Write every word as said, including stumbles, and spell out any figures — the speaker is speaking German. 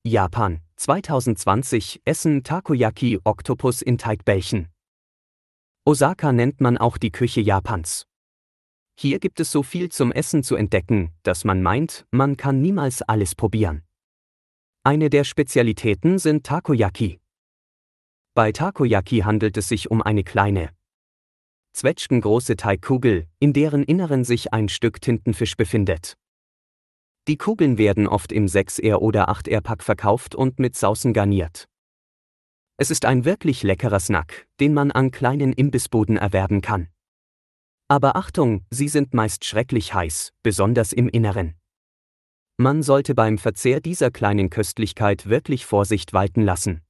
Japan, zweitausendzwanzig, Essen Takoyaki Oktopus in Teigbällchen. Osaka nennt man auch die Küche Japans. Hier gibt es so viel zum Essen zu entdecken, dass man meint, man kann niemals alles probieren. Eine der Spezialitäten sind Takoyaki. Bei Takoyaki handelt es sich um eine kleine, zwetschgengroße Teigkugel, in deren Inneren sich ein Stück Tintenfisch befindet. Die Kugeln werden oft im sechs-Er- oder acht-Er-Pack verkauft und mit Saucen garniert. Es ist ein wirklich leckerer Snack, den man an kleinen Imbissbuden erwerben kann. Aber Achtung, sie sind meist schrecklich heiß, besonders im Inneren. Man sollte beim Verzehr dieser kleinen Köstlichkeit wirklich Vorsicht walten lassen.